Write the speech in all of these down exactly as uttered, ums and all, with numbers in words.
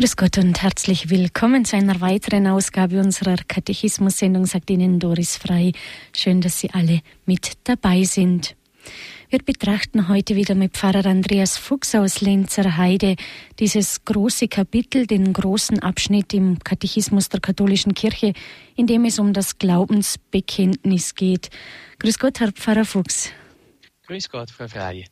Grüß Gott und herzlich willkommen zu einer weiteren Ausgabe unserer Katechismus-Sendung, sagt Ihnen Doris Frei. Schön, dass Sie alle mit dabei sind. Wir betrachten heute wieder mit Pfarrer Andreas Fuchs aus Lenzer Heide dieses große Kapitel, den großen Abschnitt im Katechismus der katholischen Kirche, in dem es um das Glaubensbekenntnis geht. Grüß Gott, Herr Pfarrer Fuchs. Grüß Gott, Frau Frei.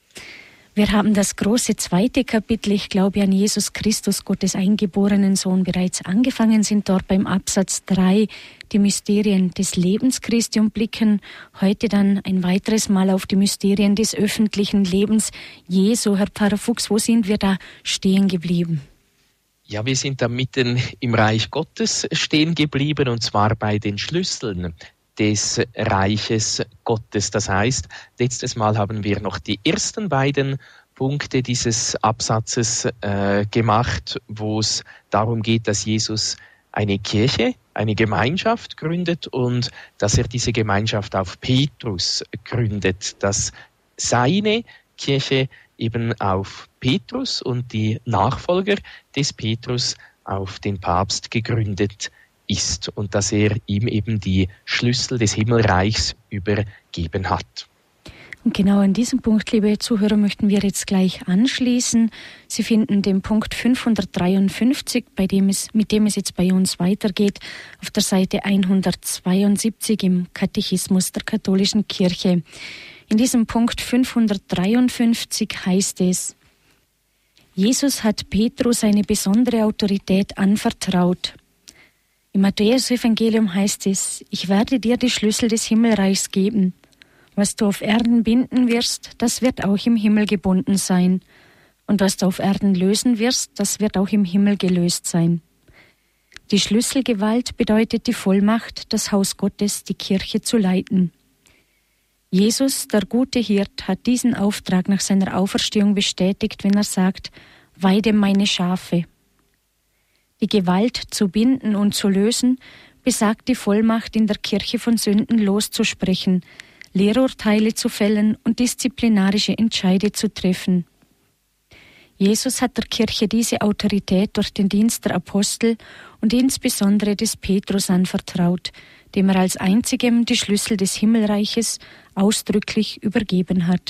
Wir haben das große zweite Kapitel, ich glaube an Jesus Christus, Gottes eingeborenen Sohn, bereits angefangen, sind dort beim Absatz drei die Mysterien des Lebens Christi und blicken heute dann ein weiteres Mal auf die Mysterien des öffentlichen Lebens Jesu. Herr Pfarrer Fuchs, wo sind wir da stehen geblieben? Ja, wir sind da mitten im Reich Gottes stehen geblieben, und zwar bei den Schlüsseln des Reiches Gottes. Das heißt, letztes Mal haben wir noch die ersten beiden Punkte dieses Absatzes äh, gemacht, wo es darum geht, dass Jesus eine Kirche, eine Gemeinschaft gründet und dass er diese Gemeinschaft auf Petrus gründet, dass seine Kirche eben auf Petrus und die Nachfolger des Petrus auf den Papst gegründet ist und dass er ihm eben die Schlüssel des Himmelreichs übergeben hat. Und genau an diesem Punkt, liebe Zuhörer, möchten wir jetzt gleich anschließen. Sie finden den Punkt fünfhundertdreiundfünfzig, bei dem es, mit dem es jetzt bei uns weitergeht, auf der Seite hundertzweiundsiebzig im Katechismus der katholischen Kirche. In diesem Punkt fünfhundertdreiundfünfzig heißt es: Jesus hat Petrus eine besondere Autorität anvertraut. Im Matthäus-Evangelium heißt es: Ich werde dir die Schlüssel des Himmelreichs geben. Was du auf Erden binden wirst, das wird auch im Himmel gebunden sein. Und was du auf Erden lösen wirst, das wird auch im Himmel gelöst sein. Die Schlüsselgewalt bedeutet die Vollmacht, das Haus Gottes, die Kirche zu leiten. Jesus, der gute Hirt, hat diesen Auftrag nach seiner Auferstehung bestätigt, wenn er sagt: Weide meine Schafe. Die Gewalt zu binden und zu lösen besagt die Vollmacht, in der Kirche von Sünden loszusprechen, Lehrurteile zu fällen und disziplinarische Entscheide zu treffen. Jesus hat der Kirche diese Autorität durch den Dienst der Apostel und insbesondere des Petrus anvertraut, dem er als einzigem die Schlüssel des Himmelreiches ausdrücklich übergeben hat.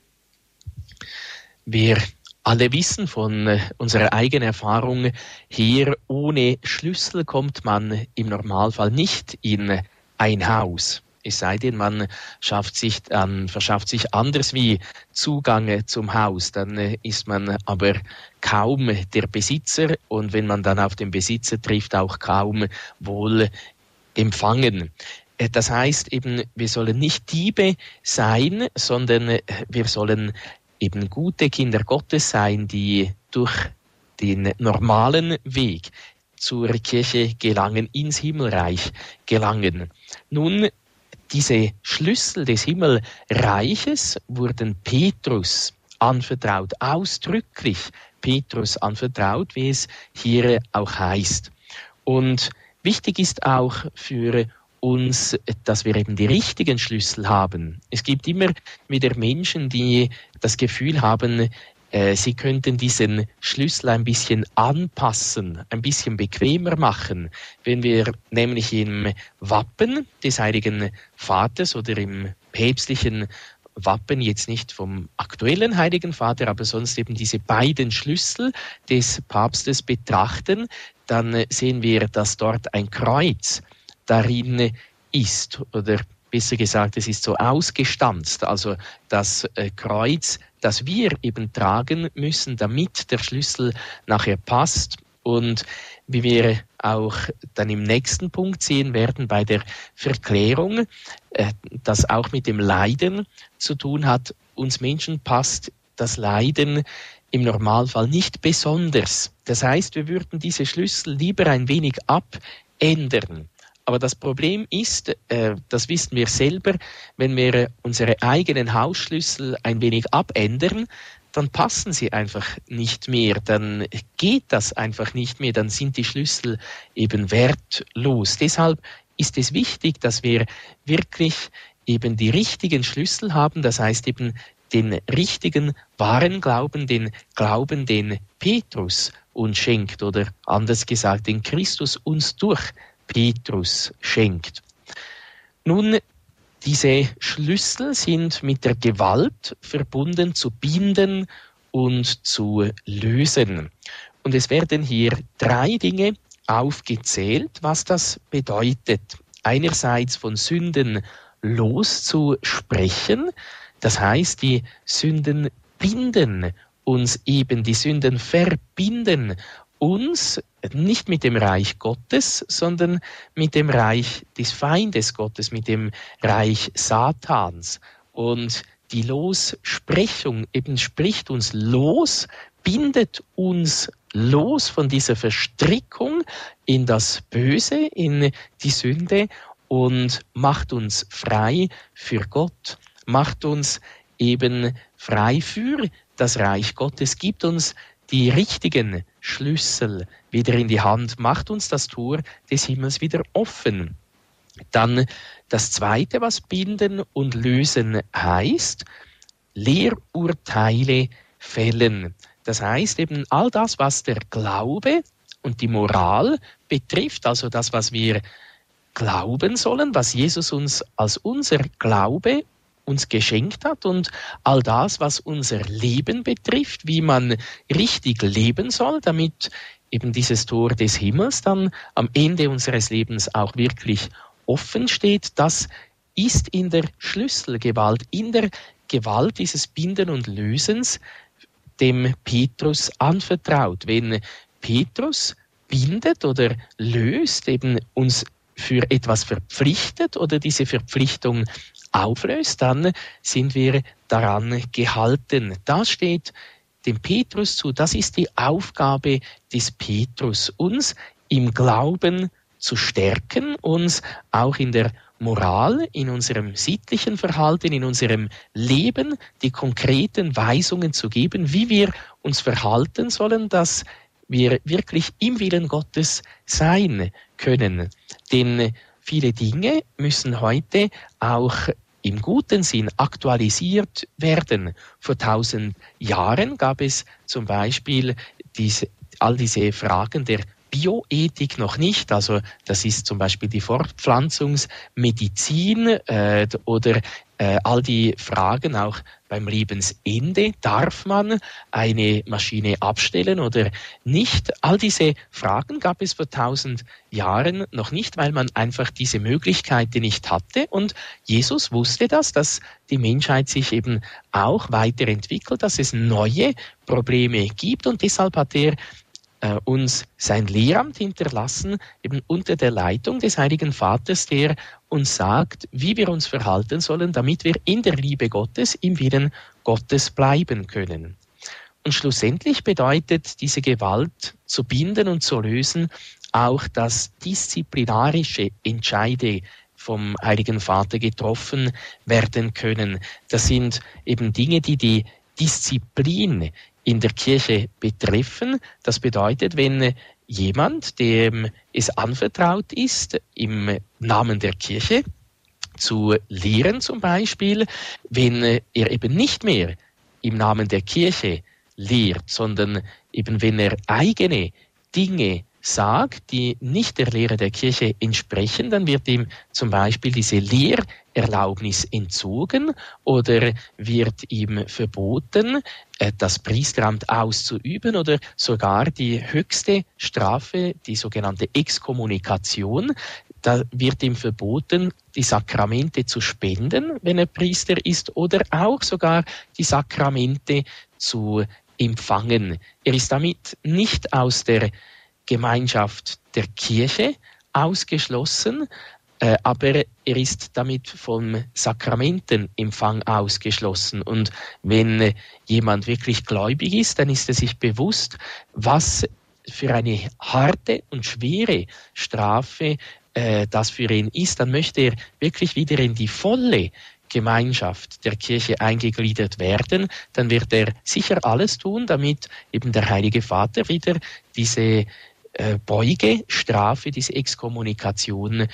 Wir alle wissen von unserer eigenen Erfahrung her, ohne Schlüssel kommt man im Normalfall nicht in ein Haus. Es sei denn, man schafft sich, ähm, verschafft sich anders wie Zugang zum Haus. Dann äh, ist man aber kaum der Besitzer, und wenn man dann auf den Besitzer trifft, auch kaum wohl empfangen. Äh, das heißt eben, wir sollen nicht Diebe sein, sondern äh, wir sollen eben gute Kinder Gottes sein, die durch den normalen Weg zur Kirche gelangen, ins Himmelreich gelangen. Nun, diese Schlüssel des Himmelreiches wurden Petrus anvertraut, ausdrücklich Petrus anvertraut, wie es hier auch heißt. Und wichtig ist auch für uns, dass wir eben die richtigen Schlüssel haben. Es gibt immer wieder Menschen, die das Gefühl haben, äh, sie könnten diesen Schlüssel ein bisschen anpassen, ein bisschen bequemer machen. Wenn wir nämlich im Wappen des Heiligen Vaters oder im päpstlichen Wappen, jetzt nicht vom aktuellen Heiligen Vater, aber sonst eben diese beiden Schlüssel des Papstes betrachten, dann sehen wir, dass dort ein Kreuz darin ist, oder besser gesagt, es ist so ausgestanzt, also das äh, Kreuz, das wir eben tragen müssen, damit der Schlüssel nachher passt. Und wie wir auch dann im nächsten Punkt sehen werden bei der Verklärung, äh, das auch mit dem Leiden zu tun hat. Uns Menschen passt das Leiden im Normalfall nicht besonders. Das heißt, wir würden diese Schlüssel lieber ein wenig abändern. Aber das Problem ist, äh, das wissen wir selber, wenn wir unsere eigenen Hausschlüssel ein wenig abändern, dann passen sie einfach nicht mehr, dann geht das einfach nicht mehr, dann sind die Schlüssel eben wertlos. Deshalb ist es wichtig, dass wir wirklich eben die richtigen Schlüssel haben, das heißt eben den richtigen, wahren Glauben, den Glauben, den Petrus uns schenkt, oder anders gesagt, den Christus uns durch Petrus schenkt. Nun, diese Schlüssel sind mit der Gewalt verbunden, zu binden und zu lösen. Und es werden hier drei Dinge aufgezählt, was das bedeutet. Einerseits von Sünden loszusprechen, das heißt, die Sünden binden uns eben, die Sünden verbinden uns nicht mit dem Reich Gottes, sondern mit dem Reich des Feindes Gottes, mit dem Reich Satans. Und die Lossprechung eben spricht uns los, bindet uns los von dieser Verstrickung in das Böse, in die Sünde und macht uns frei für Gott, macht uns eben frei für das Reich Gottes, gibt uns die richtigen Schlüssel wieder in die Hand, macht uns das Tor des Himmels wieder offen. Dann das Zweite, was binden und lösen heißt, Lehrurteile fällen. Das heißt eben all das, was der Glaube und die Moral betrifft, also das, was wir glauben sollen, was Jesus uns als unser Glaube uns geschenkt hat und all das, was unser Leben betrifft, wie man richtig leben soll, damit eben dieses Tor des Himmels dann am Ende unseres Lebens auch wirklich offen steht, das ist in der Schlüsselgewalt, in der Gewalt dieses Binden und Lösens dem Petrus anvertraut. Wenn Petrus bindet oder löst, eben uns für etwas verpflichtet oder diese Verpflichtung auflöst, dann sind wir daran gehalten. Das steht dem Petrus zu, das ist die Aufgabe des Petrus, uns im Glauben zu stärken, uns auch in der Moral, in unserem sittlichen Verhalten, in unserem Leben die konkreten Weisungen zu geben, wie wir uns verhalten sollen, dass wir wirklich im Willen Gottes sein können. Denn viele Dinge müssen heute auch im guten Sinn aktualisiert werden. Vor tausend Jahren gab es zum Beispiel diese, all diese Fragen der Bioethik noch nicht, also das ist zum Beispiel die Fortpflanzungsmedizin äh, oder äh, all die Fragen auch beim Lebensende, darf man eine Maschine abstellen oder nicht? All diese Fragen gab es vor tausend Jahren noch nicht, weil man einfach diese Möglichkeiten nicht hatte und Jesus wusste das, dass die Menschheit sich eben auch weiterentwickelt, dass es neue Probleme gibt und deshalb hat er Uh, uns sein Lehramt hinterlassen, eben unter der Leitung des Heiligen Vaters, der uns sagt, wie wir uns verhalten sollen, damit wir in der Liebe Gottes, im Willen Gottes bleiben können. Und schlussendlich bedeutet diese Gewalt zu binden und zu lösen auch, dass disziplinarische Entscheide vom Heiligen Vater getroffen werden können. Das sind eben Dinge, die die Disziplin in der Kirche betreffen. Das bedeutet, wenn jemand, dem es anvertraut ist, im Namen der Kirche zu lehren zum Beispiel, wenn er eben nicht mehr im Namen der Kirche lehrt, sondern eben wenn er eigene Dinge sagt, die nicht der Lehre der Kirche entsprechen, dann wird ihm zum Beispiel diese Lehrerlaubnis entzogen oder wird ihm verboten, das Priesteramt auszuüben oder sogar die höchste Strafe, die sogenannte Exkommunikation. Da wird ihm verboten, die Sakramente zu spenden, wenn er Priester ist, oder auch sogar die Sakramente zu empfangen. Er ist damit nicht aus der Gemeinschaft der Kirche ausgeschlossen, äh, aber er ist damit vom Sakramentenempfang ausgeschlossen. Und wenn äh, jemand wirklich gläubig ist, dann ist er sich bewusst, was für eine harte und schwere Strafe äh, das für ihn ist. Dann möchte er wirklich wieder in die volle Gemeinschaft der Kirche eingegliedert werden, dann wird er sicher alles tun, damit eben der Heilige Vater wieder diese Beugestrafe, diese Exkommunikation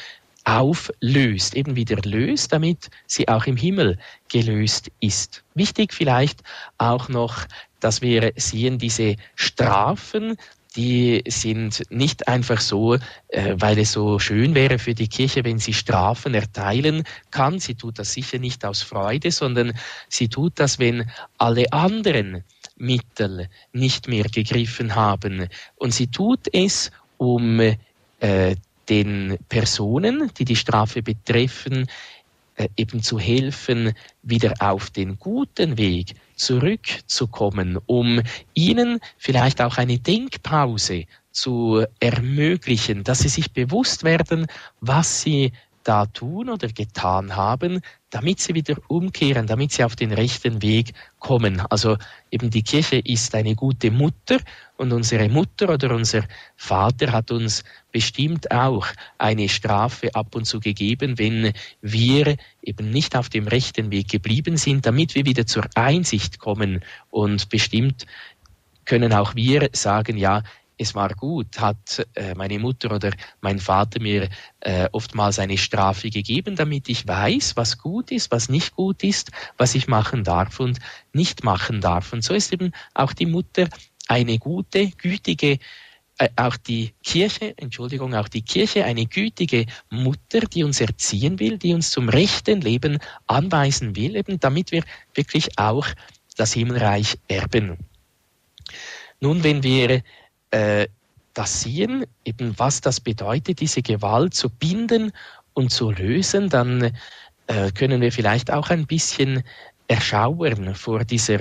auflöst, eben wieder löst, damit sie auch im Himmel gelöst ist. Wichtig vielleicht auch noch, dass wir sehen, diese Strafen, die sind nicht einfach so, äh, weil es so schön wäre für die Kirche, wenn sie Strafen erteilen kann. Sie tut das sicher nicht aus Freude, sondern sie tut das, wenn alle anderen Mittel nicht mehr gegriffen haben. Und sie tut es, um äh, den Personen, die die Strafe betreffen, äh, eben zu helfen, wieder auf den guten Weg zurückzukommen, um ihnen vielleicht auch eine Denkpause zu ermöglichen, dass sie sich bewusst werden, was sie da tun oder getan haben, damit sie wieder umkehren, damit sie auf den rechten Weg kommen. Also eben die Kirche ist eine gute Mutter und unsere Mutter oder unser Vater hat uns bestimmt auch eine Strafe ab und zu gegeben, wenn wir eben nicht auf dem rechten Weg geblieben sind, damit wir wieder zur Einsicht kommen. Und bestimmt können auch wir sagen, ja, es war gut, hat äh, meine Mutter oder mein Vater mir äh, oftmals eine Strafe gegeben, damit ich weiß, was gut ist, was nicht gut ist, was ich machen darf und nicht machen darf. Und so ist eben auch die Mutter eine gute, gütige, äh, auch die Kirche, Entschuldigung, auch die Kirche eine gütige Mutter, die uns erziehen will, die uns zum rechten Leben anweisen will, eben damit wir wirklich auch das Himmelreich erben. Nun, wenn wir das sehen, eben was das bedeutet, diese Gewalt zu binden und zu lösen, dann äh, können wir vielleicht auch ein bisschen erschauern vor dieser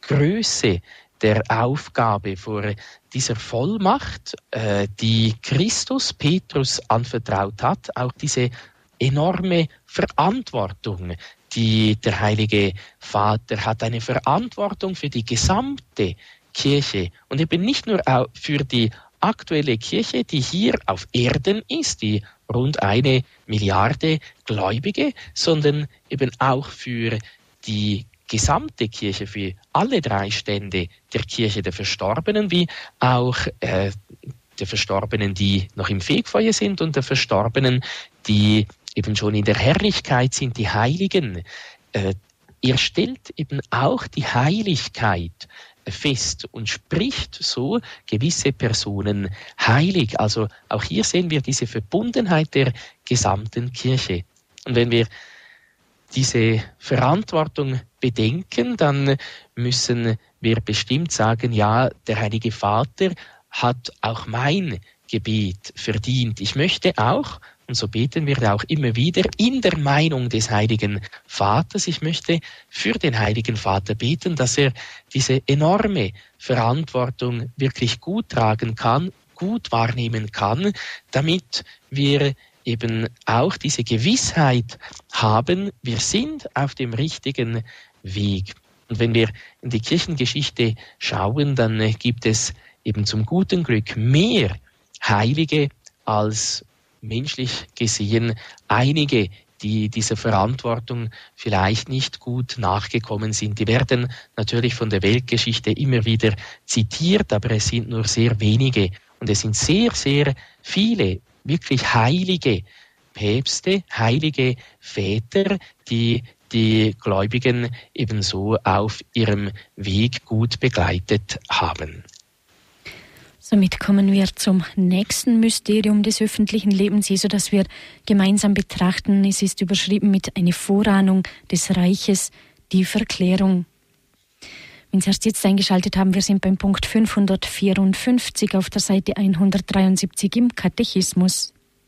Größe der Aufgabe, vor dieser Vollmacht, äh, die Christus Petrus anvertraut hat, auch diese enorme Verantwortung, die der Heilige Vater hat, eine Verantwortung für die gesamte Kirche und eben nicht nur für die aktuelle Kirche, die hier auf Erden ist, die rund eine Milliarde Gläubige, sondern eben auch für die gesamte Kirche, für alle drei Stände der Kirche der Verstorbenen, wie auch äh, der Verstorbenen, die noch im Fegfeuer sind und der Verstorbenen, die eben schon in der Herrlichkeit sind, die Heiligen. Äh, er stellt eben auch die Heiligkeit fest und spricht so gewisse Personen heilig. Also auch hier sehen wir diese Verbundenheit der gesamten Kirche. Und wenn wir diese Verantwortung bedenken, dann müssen wir bestimmt sagen, ja, der Heilige Vater hat auch mein Gebet verdient. Ich möchte auch, und so beten wir auch immer wieder, in der Meinung des Heiligen Vaters, ich möchte für den Heiligen Vater beten, dass er diese enorme Verantwortung wirklich gut tragen kann, gut wahrnehmen kann, damit wir eben auch diese Gewissheit haben, wir sind auf dem richtigen Weg. Und wenn wir in die Kirchengeschichte schauen, dann gibt es eben zum guten Glück mehr Heilige als menschlich gesehen einige, die dieser Verantwortung vielleicht nicht gut nachgekommen sind. Die werden natürlich von der Weltgeschichte immer wieder zitiert, aber es sind nur sehr wenige. Und es sind sehr, sehr viele wirklich heilige Päpste, heilige Väter, die die Gläubigen ebenso auf ihrem Weg gut begleitet haben. Somit kommen wir zum nächsten Mysterium des öffentlichen Lebens Jesu, das wir gemeinsam betrachten. Es ist überschrieben mit einer Vorahnung des Reiches, die Verklärung. Wenn Sie erst jetzt eingeschaltet haben, wir sind beim Punkt fünfhundertvierundfünfzig auf der Seite hundertdreiundsiebzig im Katechismus.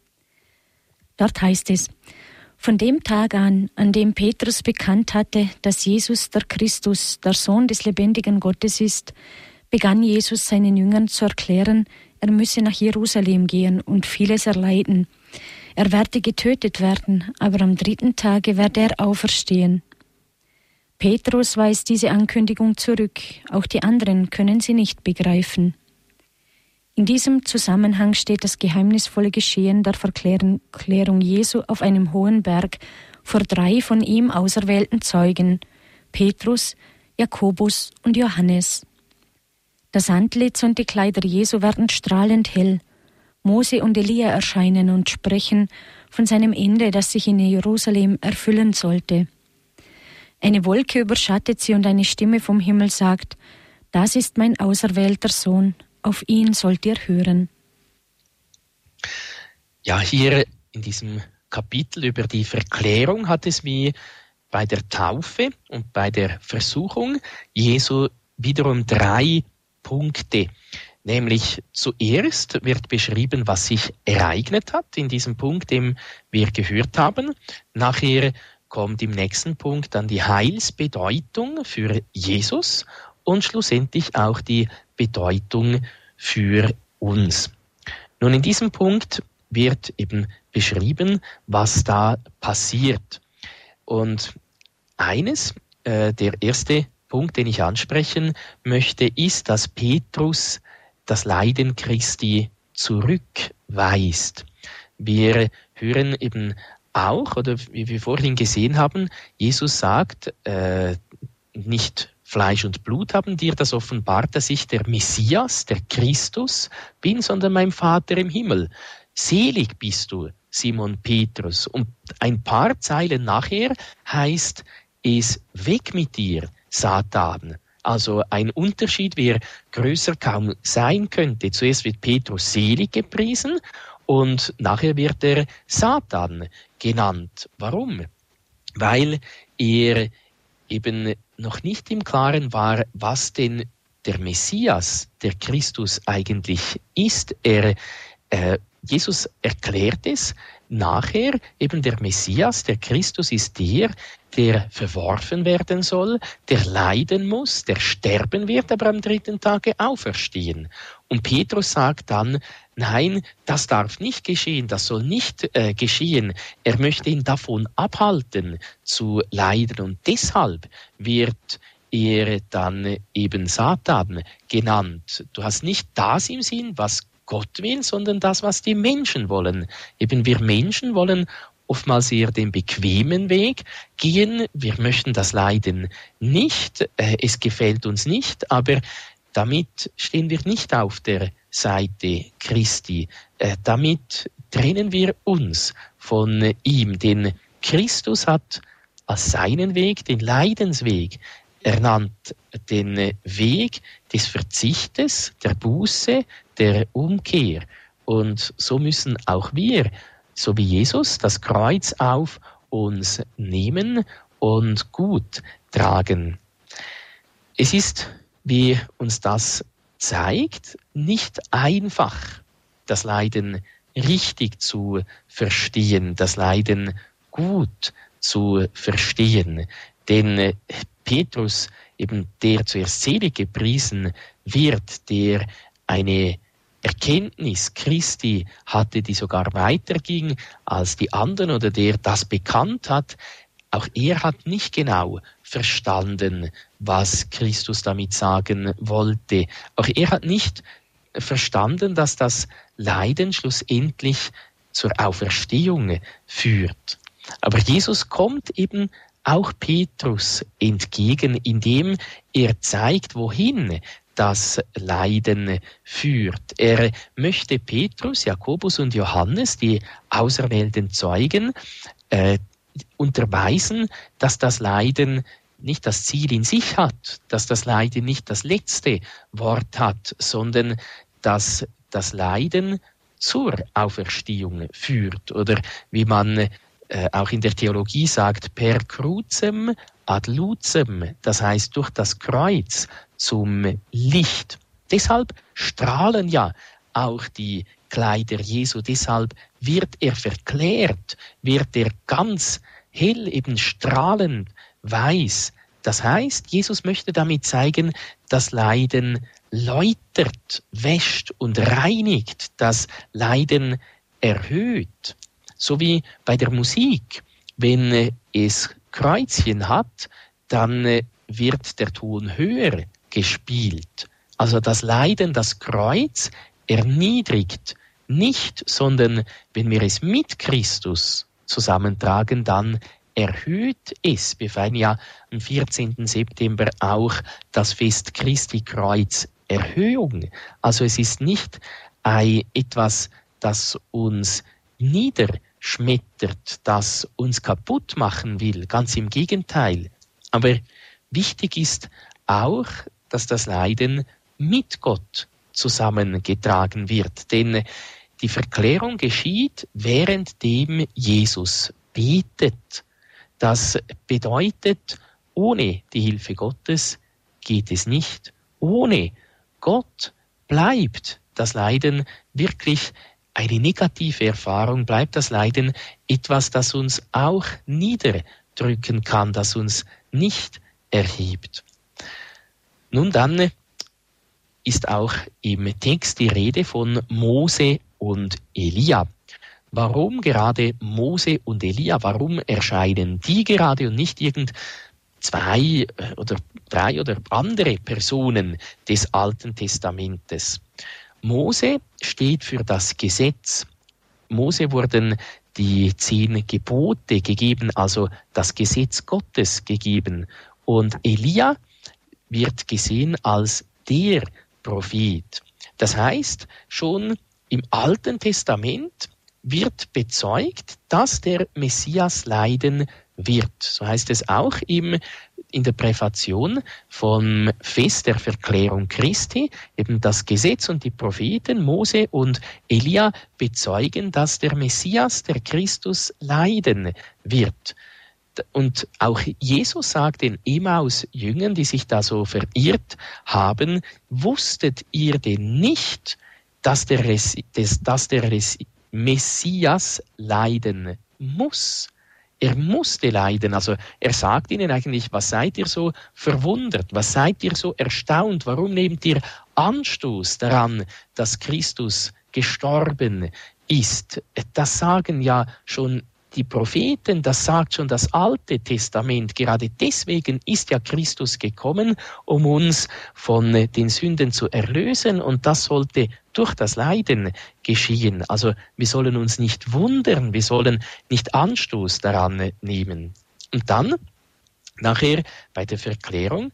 Dort heißt es: Von dem Tag an, an dem Petrus bekannt hatte, dass Jesus der Christus, der Sohn des lebendigen Gottes ist, begann Jesus seinen Jüngern zu erklären, er müsse nach Jerusalem gehen und vieles erleiden. Er werde getötet werden, aber am dritten Tage werde er auferstehen. Petrus weist diese Ankündigung zurück, auch die anderen können sie nicht begreifen. In diesem Zusammenhang steht das geheimnisvolle Geschehen der Verklärung Jesu auf einem hohen Berg vor drei von ihm auserwählten Zeugen, Petrus, Jakobus und Johannes. Das Antlitz und die Kleider Jesu werden strahlend hell. Mose und Elia erscheinen und sprechen: von seinem Ende, das sich in Jerusalem erfüllen sollte. Eine Wolke überschattet sie und eine Stimme vom Himmel sagt: Das ist mein auserwählter Sohn, auf ihn sollt ihr hören. Ja, hier in diesem Kapitel über die Verklärung hat es wie bei der Taufe und bei der Versuchung Jesu wiederum drei Punkte. Nämlich zuerst wird beschrieben, was sich ereignet hat, in diesem Punkt, den wir gehört haben. Nachher kommt im nächsten Punkt dann die Heilsbedeutung für Jesus und schlussendlich auch die Bedeutung für uns. Nun, in diesem Punkt wird eben beschrieben, was da passiert. Und eines, äh, der erste Punkt, den ich ansprechen möchte, ist, dass Petrus das Leiden Christi zurückweist. Wir hören eben auch, oder wie wir vorhin gesehen haben, Jesus sagt, äh, nicht Fleisch und Blut haben dir das offenbart, dass ich der Messias, der Christus bin, sondern mein Vater im Himmel. Selig bist du, Simon Petrus. Und ein paar Zeilen nachher heißt es: Weg mit dir, Satan. Also ein Unterschied, wie er größer kaum sein könnte. Zuerst wird Petrus selig gepriesen und nachher wird er Satan genannt. Warum? Weil er eben noch nicht im Klaren war, was denn der Messias, der Christus eigentlich ist. Er, äh, Jesus erklärt es nachher, eben der Messias, der Christus ist der, der verworfen werden soll, der leiden muss, der sterben wird, aber am dritten Tage auferstehen. Und Petrus sagt dann, nein, das darf nicht geschehen, das soll nicht äh, geschehen. Er möchte ihn davon abhalten, zu leiden. Und deshalb wird er dann eben Satan genannt. Du hast nicht das im Sinn, was Gott will, sondern das, was die Menschen wollen. Eben wir Menschen wollen oftmals eher den bequemen Weg gehen. Wir möchten das Leiden nicht. Es gefällt uns nicht, aber damit stehen wir nicht auf der Seite Christi. Damit trennen wir uns von ihm. Denn Christus hat als seinen Weg den Leidensweg ernannt, den Weg des Verzichtes, der Buße, der Umkehr. Und so müssen auch wir, so wie Jesus, das Kreuz auf uns nehmen und gut tragen. Es ist, wie uns das zeigt, nicht einfach, das Leiden richtig zu verstehen, das Leiden gut zu verstehen. Denn Petrus, eben der zuerst selig gepriesen wird, der eine Erkenntnis Christi hatte, die sogar weiterging als die anderen, oder der das bekannt hat, auch er hat nicht genau verstanden, was Christus damit sagen wollte. Auch er hat nicht verstanden, dass das Leiden schlussendlich zur Auferstehung führt. Aber Jesus kommt eben auch Petrus entgegen, indem er zeigt, wohin das Leiden führt. Er möchte Petrus, Jakobus und Johannes, die auserwählten Zeugen, äh, unterweisen, dass das Leiden nicht das Ziel in sich hat, dass das Leiden nicht das letzte Wort hat, sondern dass das Leiden zur Auferstehung führt. Oder wie man äh, auch in der Theologie sagt, per crucem ad lucem, das heißt durch das Kreuz zum Licht. Deshalb strahlen ja auch die Kleider Jesu, deshalb wird er verklärt, wird er ganz hell, eben strahlend weiß. Das heißt, Jesus möchte damit zeigen, das Leiden läutert, wäscht und reinigt, das Leiden erhöht. So wie bei der Musik, wenn es Kreuzchen hat, dann wird der Ton höher gespielt. Also das Leiden, das Kreuz erniedrigt nicht, sondern wenn wir es mit Christus zusammentragen, dann erhöht es. Wir feiern ja am vierzehnten September auch das Fest Christi Kreuz Erhöhung. Also es ist nicht ein, etwas, das uns niederschlägt, schmettert, das uns kaputt machen will. Ganz im Gegenteil. Aber wichtig ist auch, dass das Leiden mit Gott zusammengetragen wird. Denn die Verklärung geschieht, währenddem Jesus betet. Das bedeutet, ohne die Hilfe Gottes geht es nicht. Ohne Gott bleibt das Leiden wirklich eine negative Erfahrung, bleibt das Leiden etwas, das uns auch niederdrücken kann, das uns nicht erhebt. Nun dann ist auch im Text die Rede von Mose und Elia. Warum gerade Mose und Elia? Warum erscheinen die gerade und nicht irgend zwei oder drei oder andere Personen des Alten Testamentes? Mose steht für das Gesetz. Mose wurden die zehn Gebote gegeben, also das Gesetz Gottes gegeben. Und Elia wird gesehen als der Prophet. Das heißt, schon im Alten Testament wird bezeugt, dass der Messias leiden wird. So heißt es auch im, in der Präfation vom Fest der Verklärung Christi. Eben das Gesetz und die Propheten Mose und Elia bezeugen, dass der Messias, der Christus, leiden wird. Und auch Jesus sagt den Emmaus-Jüngern, die sich da so verirrt haben, wusstet ihr denn nicht, dass der, dass der Messias leiden muss? Er musste leiden. Also er sagt ihnen eigentlich, was seid ihr so verwundert? Was seid ihr so erstaunt? Warum nehmt ihr Anstoß daran, dass Christus gestorben ist? Das sagen ja schon die Propheten, das sagt schon das Alte Testament. Gerade deswegen ist ja Christus gekommen, um uns von den Sünden zu erlösen, und das sollte durch das Leiden geschehen. Also wir sollen uns nicht wundern, wir sollen nicht Anstoß daran nehmen. Und dann, nachher bei der Verklärung,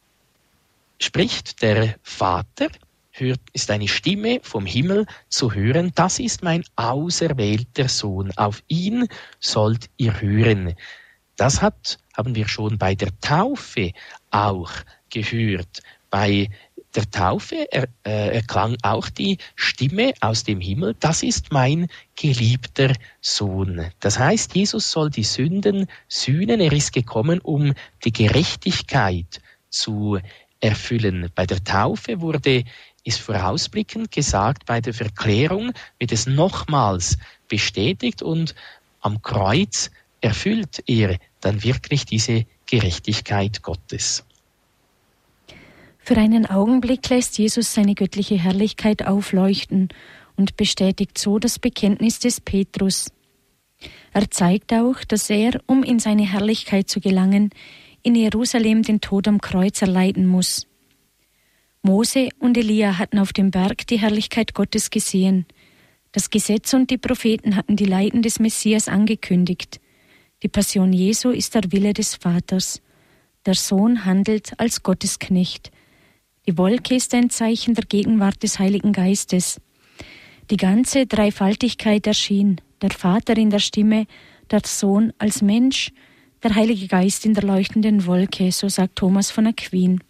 spricht der Vater, hört, ist eine Stimme vom Himmel zu hören, das ist mein auserwählter Sohn, auf ihn sollt ihr hören. Das hat, haben wir schon bei der Taufe auch gehört. Bei der Taufe er, äh, erklang auch die Stimme aus dem Himmel, das ist mein geliebter Sohn. Das heißt, Jesus soll die Sünden sühnen, er ist gekommen, um die Gerechtigkeit zu erfüllen. Bei der Taufe wurde ist vorausblickend gesagt, bei der Verklärung wird es nochmals bestätigt und am Kreuz erfüllt er dann wirklich diese Gerechtigkeit Gottes. Für einen Augenblick lässt Jesus seine göttliche Herrlichkeit aufleuchten und bestätigt so das Bekenntnis des Petrus. Er zeigt auch, dass er, um in seine Herrlichkeit zu gelangen, in Jerusalem den Tod am Kreuz erleiden muss. Mose und Elia hatten auf dem Berg die Herrlichkeit Gottes gesehen. Das Gesetz und die Propheten hatten die Leiden des Messias angekündigt. Die Passion Jesu ist der Wille des Vaters. Der Sohn handelt als Gottesknecht. Die Wolke ist ein Zeichen der Gegenwart des Heiligen Geistes. Die ganze Dreifaltigkeit erschien, der Vater in der Stimme, der Sohn als Mensch, der Heilige Geist in der leuchtenden Wolke, so sagt Thomas von Aquin.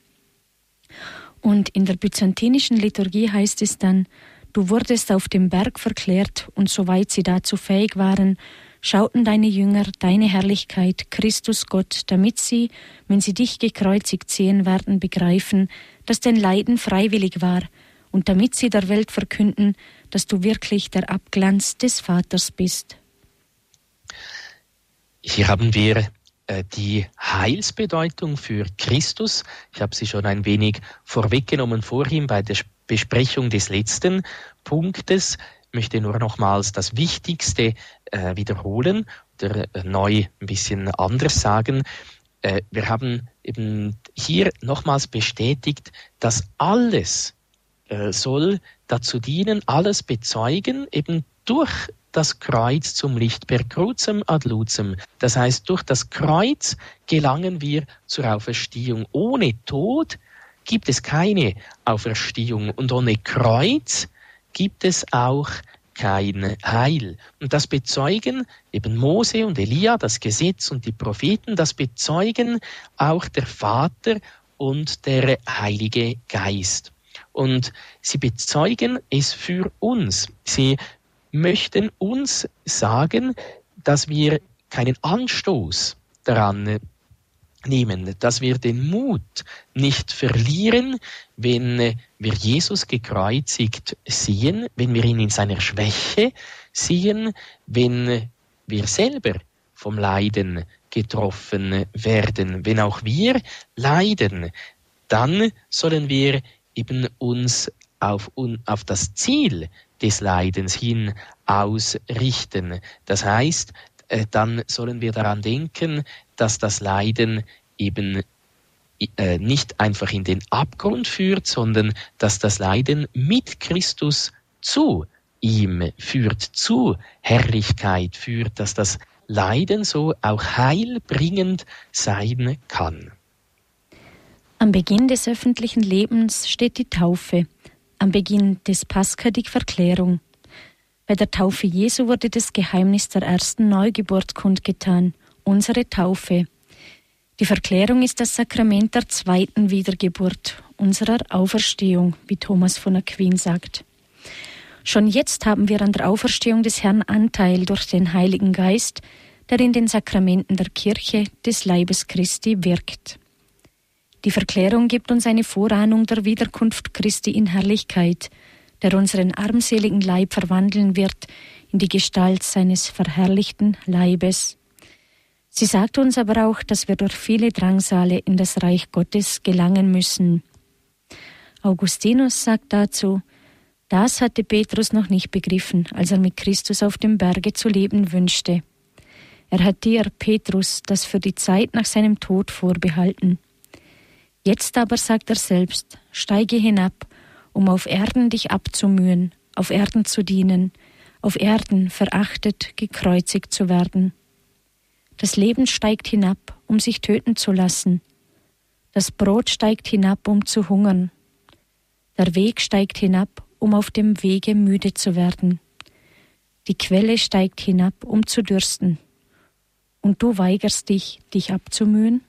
Und in der byzantinischen Liturgie heißt es dann, du wurdest auf dem Berg verklärt, und soweit sie dazu fähig waren, schauten deine Jünger deine Herrlichkeit, Christus Gott, damit sie, wenn sie dich gekreuzigt sehen werden, begreifen, dass dein Leiden freiwillig war, und damit sie der Welt verkünden, dass du wirklich der Abglanz des Vaters bist. Hier haben wir die Heilsbedeutung für Christus. Ich habe sie schon ein wenig vorweggenommen vorhin bei der Besprechung des letzten Punktes. Ich möchte nur nochmals das Wichtigste äh, wiederholen oder äh, neu ein bisschen anders sagen. Äh, wir haben eben hier nochmals bestätigt, dass alles äh, soll dazu dienen, alles bezeugen, eben durch das Kreuz zum Licht, per crucem ad lucem. Das heißt, durch das Kreuz gelangen wir zur Auferstehung. Ohne Tod gibt es keine Auferstehung und ohne Kreuz gibt es auch kein Heil. Und das bezeugen eben Mose und Elia, das Gesetz und die Propheten, das bezeugen auch der Vater und der Heilige Geist. Und sie bezeugen es für uns. Sie möchten uns sagen, dass wir keinen Anstoß daran nehmen, dass wir den Mut nicht verlieren, wenn wir Jesus gekreuzigt sehen, wenn wir ihn in seiner Schwäche sehen, wenn wir selber vom Leiden getroffen werden, wenn auch wir leiden, dann sollen wir eben uns auf, auf das Ziel des Leidens hin ausrichten. Das heißt, dann sollen wir daran denken, dass das Leiden eben äh, nicht einfach in den Abgrund führt, sondern dass das Leiden mit Christus zu ihm führt, zu Herrlichkeit führt, dass das Leiden so auch heilbringend sein kann. Am Beginn des öffentlichen Lebens steht die Taufe, am Beginn des Pascha die Verklärung. Bei der Taufe Jesu wurde das Geheimnis der ersten Neugeburt kundgetan, unsere Taufe. Die Verklärung ist das Sakrament der zweiten Wiedergeburt, unserer Auferstehung, wie Thomas von Aquin sagt. Schon jetzt haben wir an der Auferstehung des Herrn Anteil durch den Heiligen Geist, der in den Sakramenten der Kirche des Leibes Christi wirkt. Die Verklärung gibt uns eine Vorahnung der Wiederkunft Christi in Herrlichkeit, der unseren armseligen Leib verwandeln wird in die Gestalt seines verherrlichten Leibes. Sie sagt uns aber auch, dass wir durch viele Drangsale in das Reich Gottes gelangen müssen. Augustinus sagt dazu, das hatte Petrus noch nicht begriffen, als er mit Christus auf dem Berge zu leben wünschte. Er hat dir, Petrus, das für die Zeit nach seinem Tod vorbehalten. Jetzt aber sagt er selbst, steige hinab, um auf Erden dich abzumühen, auf Erden zu dienen, auf Erden verachtet, gekreuzigt zu werden. Das Leben steigt hinab, um sich töten zu lassen. Das Brot steigt hinab, um zu hungern. Der Weg steigt hinab, um auf dem Wege müde zu werden. Die Quelle steigt hinab, um zu dürsten. Und du weigerst dich, dich abzumühen?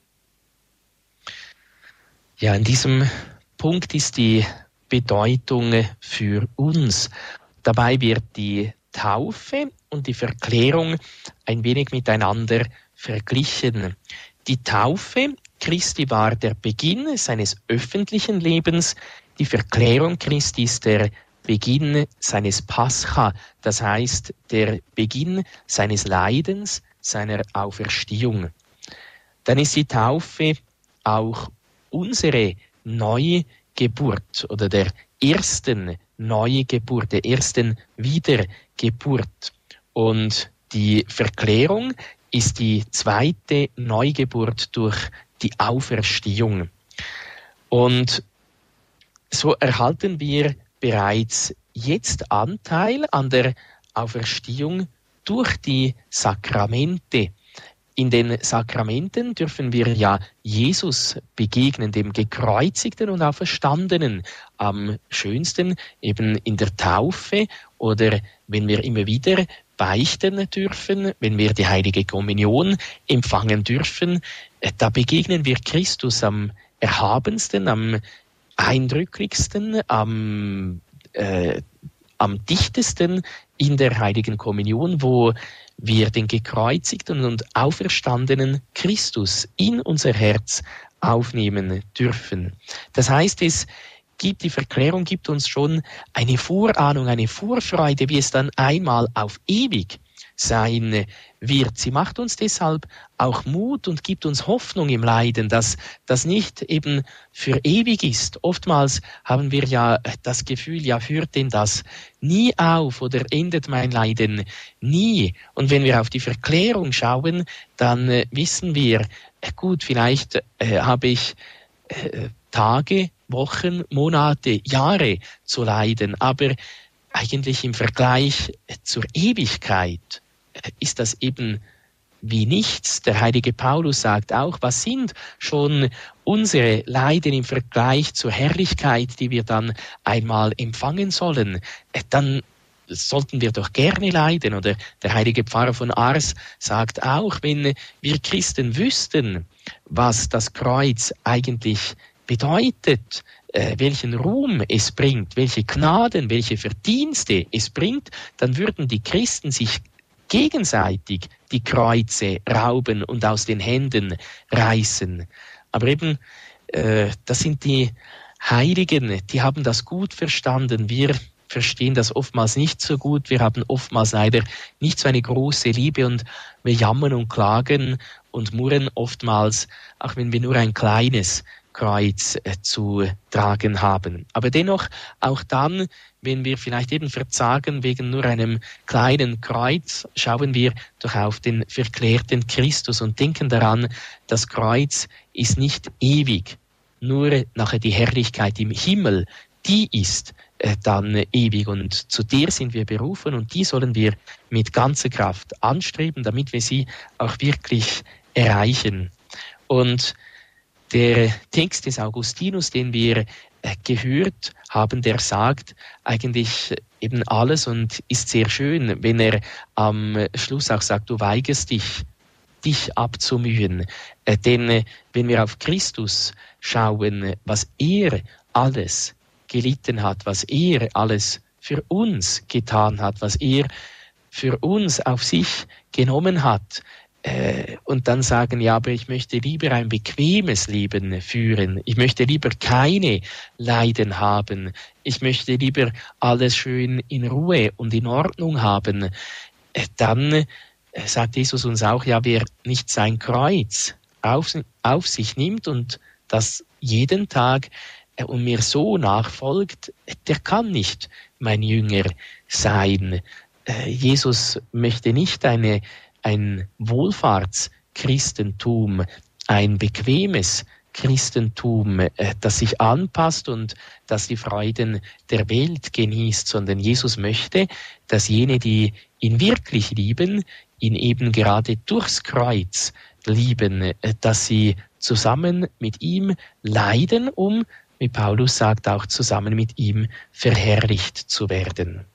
Ja, in diesem Punkt ist die Bedeutung für uns. Dabei wird die Taufe und die Verklärung ein wenig miteinander verglichen. Die Taufe Christi war der Beginn seines öffentlichen Lebens, die Verklärung Christi ist der Beginn seines Pascha, das heißt der Beginn seines Leidens, seiner Auferstehung. Dann ist die Taufe auch unsere Neugeburt oder der ersten Neugeburt, der ersten Wiedergeburt. Und die Verklärung ist die zweite Neugeburt durch die Auferstehung. Und so erhalten wir bereits jetzt Anteil an der Auferstehung durch die Sakramente. In den Sakramenten dürfen wir ja Jesus begegnen, dem Gekreuzigten und Auferstandenen. Am schönsten eben in der Taufe oder wenn wir immer wieder beichten dürfen, wenn wir die Heilige Kommunion empfangen dürfen, da begegnen wir Christus am erhabensten, am eindrücklichsten, am, äh, am dichtesten in der Heiligen Kommunion, wo wir den gekreuzigten und auferstandenen Christus in unser Herz aufnehmen dürfen. Das heißt, es gibt, die Verklärung gibt uns schon eine Vorahnung, eine Vorfreude, wie es dann einmal auf ewig sein wird. Sie macht uns deshalb auch Mut und gibt uns Hoffnung im Leiden, dass das nicht eben für ewig ist. Oftmals haben wir ja das Gefühl, ja, hört denn das nie auf oder endet mein Leiden nie? Und wenn wir auf die Verklärung schauen, dann äh, wissen wir, äh, gut, vielleicht äh, habe ich äh, Tage, Wochen, Monate, Jahre zu leiden, aber eigentlich im Vergleich zur Ewigkeit ist das eben wie nichts. Der heilige Paulus sagt auch, was sind schon unsere Leiden im Vergleich zur Herrlichkeit, die wir dann einmal empfangen sollen? Dann sollten wir doch gerne leiden. Oder der heilige Pfarrer von Ars sagt auch, wenn wir Christen wüssten, was das Kreuz eigentlich bedeutet, äh, welchen Ruhm es bringt, welche Gnaden, welche Verdienste es bringt, dann würden die Christen sich gegenseitig die Kreuze rauben und aus den Händen reißen. Aber eben, äh, das sind die Heiligen, die haben das gut verstanden. Wir verstehen das oftmals nicht so gut. Wir haben oftmals leider nicht so eine große Liebe und wir jammern und klagen und murren oftmals, auch wenn wir nur ein kleines Kreuz äh, zu tragen haben. Aber dennoch, auch dann, wenn wir vielleicht eben verzagen wegen nur einem kleinen Kreuz, schauen wir doch auf den verklärten Christus und denken daran, das Kreuz ist nicht ewig. Nur nachher die Herrlichkeit im Himmel, die ist äh, dann ewig und zu der sind wir berufen und die sollen wir mit ganzer Kraft anstreben, damit wir sie auch wirklich erreichen. Und der Text des Augustinus, den wir äh, gehört haben, der sagt eigentlich eben alles und ist sehr schön, wenn er am Schluss auch sagt, du weigerst dich, dich abzumühen. Äh, denn äh, wenn wir auf Christus schauen, was er alles gelitten hat, was er alles für uns getan hat, was er für uns auf sich genommen hat, äh, und dann sagen, ja, aber ich möchte lieber ein bequemes Leben führen, ich möchte lieber keine Leiden haben, ich möchte lieber alles schön in Ruhe und in Ordnung haben, äh, dann äh, sagt Jesus uns auch, ja, wer nicht sein Kreuz auf, auf sich nimmt und das jeden Tag äh, und mir so nachfolgt, der kann nicht mein Jünger sein. Äh, Jesus möchte nicht eine, ein Wohlfahrtschristentum, ein bequemes Christentum, äh, das sich anpasst und das die Freuden der Welt genießt, sondern Jesus möchte, dass jene, die ihn wirklich lieben, ihn eben gerade durchs Kreuz lieben, äh, dass sie zusammen mit ihm leiden, um, wie Paulus sagt, auch zusammen mit ihm verherrlicht zu werden.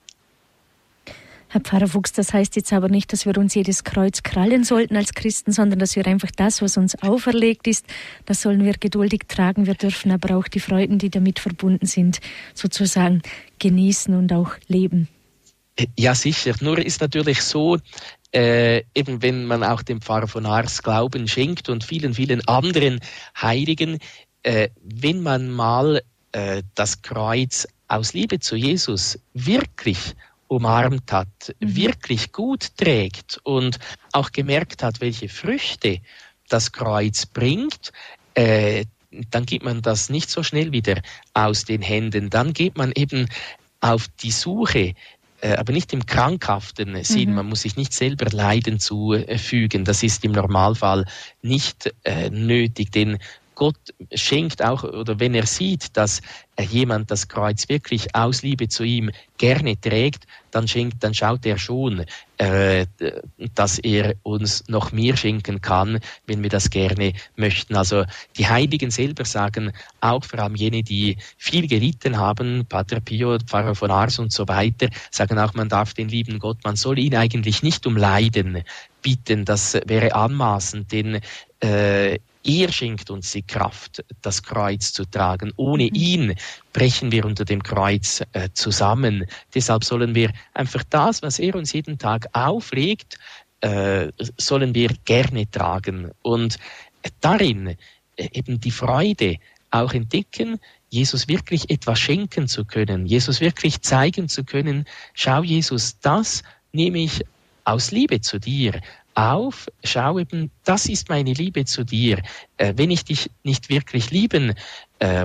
Herr Pfarrer Fuchs, das heißt jetzt aber nicht, dass wir uns jedes Kreuz krallen sollten als Christen, sondern dass wir einfach das, was uns auferlegt ist, das sollen wir geduldig tragen. Wir dürfen aber auch die Freuden, die damit verbunden sind, sozusagen genießen und auch leben. Ja, sicher. Nur ist natürlich so, äh, eben wenn man auch dem Pfarrer von Ars Glauben schenkt und vielen, vielen anderen Heiligen, äh, wenn man mal äh, das Kreuz aus Liebe zu Jesus wirklich umarmt hat, mhm. wirklich gut trägt und auch gemerkt hat, welche Früchte das Kreuz bringt, äh, dann gibt man das nicht so schnell wieder aus den Händen. Dann geht man eben auf die Suche, äh, aber nicht im krankhaften Sinn. Mhm. Man muss sich nicht selber Leiden zufügen. Das ist im Normalfall nicht äh, nötig, denn Gott schenkt auch, oder wenn er sieht, dass jemand das Kreuz wirklich aus Liebe zu ihm gerne trägt, dann schenkt, dann schaut er schon, äh, dass er uns noch mehr schenken kann, wenn wir das gerne möchten. Also die Heiligen selber sagen, auch vor allem jene, die viel gelitten haben, Pater Pio, Pfarrer von Ars und so weiter, sagen auch, man darf den lieben Gott, man soll ihn eigentlich nicht um Leiden bitten, das wäre anmaßend, denn äh, er schenkt uns die Kraft, das Kreuz zu tragen. Ohne ihn brechen wir unter dem Kreuz äh, zusammen. Deshalb sollen wir einfach das, was er uns jeden Tag auflegt, äh, sollen wir gerne tragen. Und darin äh, eben die Freude auch entdecken, Jesus wirklich etwas schenken zu können, Jesus wirklich zeigen zu können, schau Jesus, das nehme ich aus Liebe zu dir auf, schau eben, das ist meine Liebe zu dir. Äh, wenn ich dich nicht wirklich lieben äh,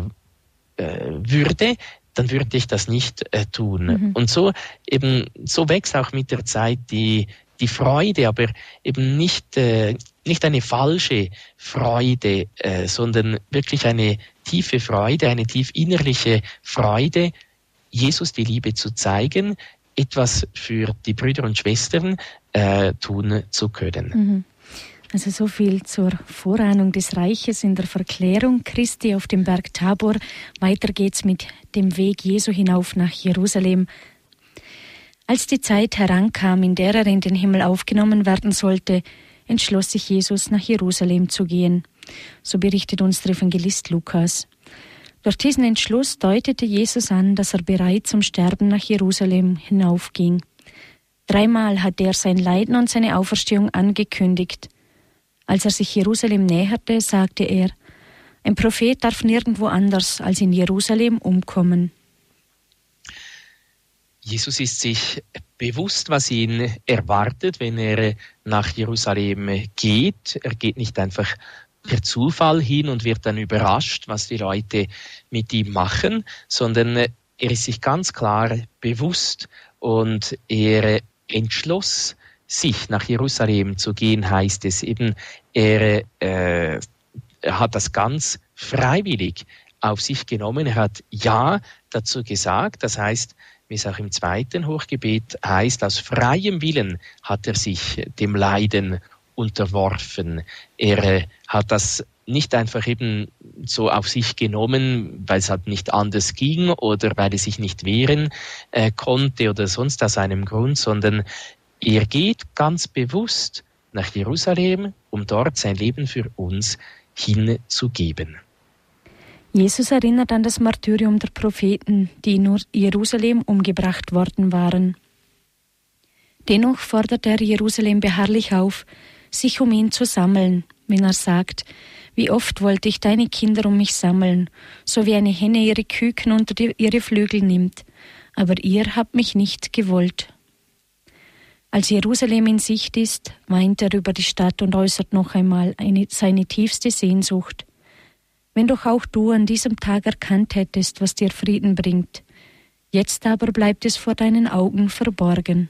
äh, würde, dann würde ich das nicht äh, tun. Mhm. Und so eben, so wächst auch mit der Zeit die, die Freude, aber eben nicht, äh, nicht eine falsche Freude, äh, sondern wirklich eine tiefe Freude, eine tief innerliche Freude, Jesus die Liebe zu zeigen, etwas für die Brüder und Schwestern äh, tun zu können. Mhm. Also so viel zur Vorahnung des Reiches in der Verklärung Christi auf dem Berg Tabor. Weiter geht's mit dem Weg Jesu hinauf nach Jerusalem. Als die Zeit herankam, in der er in den Himmel aufgenommen werden sollte, entschloss sich Jesus, nach Jerusalem zu gehen. So berichtet uns der Evangelist Lukas. Durch diesen Entschluss deutete Jesus an, dass er bereit zum Sterben nach Jerusalem hinaufging. Dreimal hatte er sein Leiden und seine Auferstehung angekündigt. Als er sich Jerusalem näherte, sagte er: Ein Prophet darf nirgendwo anders als in Jerusalem umkommen. Jesus ist sich bewusst, was ihn erwartet, wenn er nach Jerusalem geht. Er geht nicht einfach per Zufall hin und wird dann überrascht, was die Leute mit ihm machen, sondern er ist sich ganz klar bewusst und er entschloss sich, nach Jerusalem zu gehen, heißt es eben. Er, äh, er hat das ganz freiwillig auf sich genommen. Er hat Ja dazu gesagt. Das heißt, wie es auch im zweiten Hochgebet heißt, aus freiem Willen hat er sich dem Leiden unterworfen. Er äh, hat das nicht einfach eben so auf sich genommen, weil es halt nicht anders ging oder weil er sich nicht wehren äh, konnte oder sonst aus einem Grund, sondern er geht ganz bewusst nach Jerusalem, um dort sein Leben für uns hinzugeben. Jesus erinnert an das Martyrium der Propheten, die in Jerusalem umgebracht worden waren. Dennoch fordert er Jerusalem beharrlich auf, sich um ihn zu sammeln, wenn er sagt: Wie oft wollte ich deine Kinder um mich sammeln, so wie eine Henne ihre Küken unter die, ihre Flügel nimmt, aber ihr habt mich nicht gewollt. Als Jerusalem in Sicht ist, weint er über die Stadt und äußert noch einmal eine, seine tiefste Sehnsucht. Wenn doch auch du an diesem Tag erkannt hättest, was dir Frieden bringt, jetzt aber bleibt es vor deinen Augen verborgen.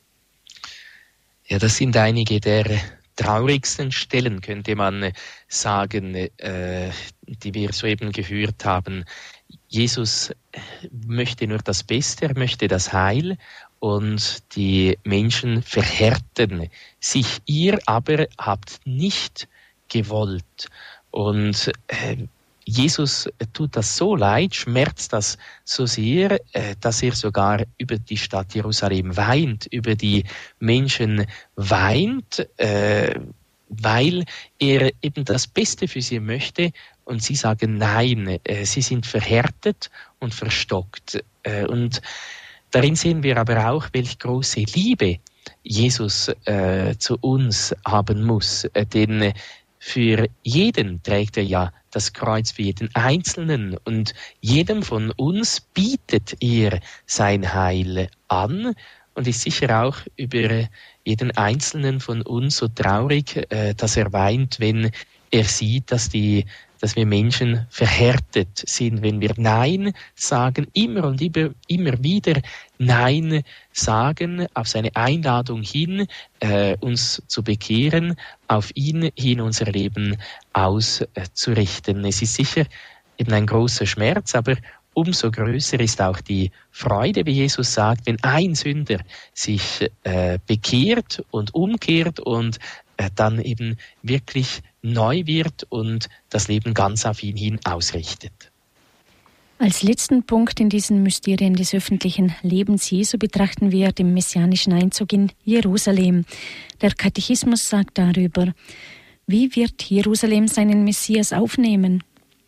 Ja, das sind einige der traurigsten Stellen, könnte man sagen, äh, die wir soeben gehört haben. Jesus möchte nur das Beste, er möchte das Heil und die Menschen verhärten sich. Ihr aber habt nicht gewollt. Und äh, Jesus tut das so leid, schmerzt das so sehr, äh, dass er sogar über die Stadt Jerusalem weint, über die Menschen weint, äh, weil er eben das Beste für sie möchte und sie sagen nein, äh, sie sind verhärtet und verstockt. Äh, und darin sehen wir aber auch, welche große Liebe Jesus äh, zu uns haben muss, äh, denn für jeden trägt er ja das Kreuz, für jeden Einzelnen, und jedem von uns bietet er sein Heil an und ist sicher auch über jeden Einzelnen von uns so traurig, dass er weint, wenn er sieht, dass die dass wir Menschen verhärtet sind, wenn wir Nein sagen, immer und immer, immer wieder Nein sagen, auf seine Einladung hin, äh, uns zu bekehren, auf ihn hin unser Leben auszurichten. Es ist sicher eben ein großer Schmerz, aber umso größer ist auch die Freude, wie Jesus sagt, wenn ein Sünder sich äh, bekehrt und umkehrt und äh, dann eben wirklich neu wird und das Leben ganz auf ihn hin ausrichtet. Als letzten Punkt in diesen Mysterien des öffentlichen Lebens Jesu betrachten wir den messianischen Einzug in Jerusalem. Der Katechismus sagt darüber: Wie wird Jerusalem seinen Messias aufnehmen?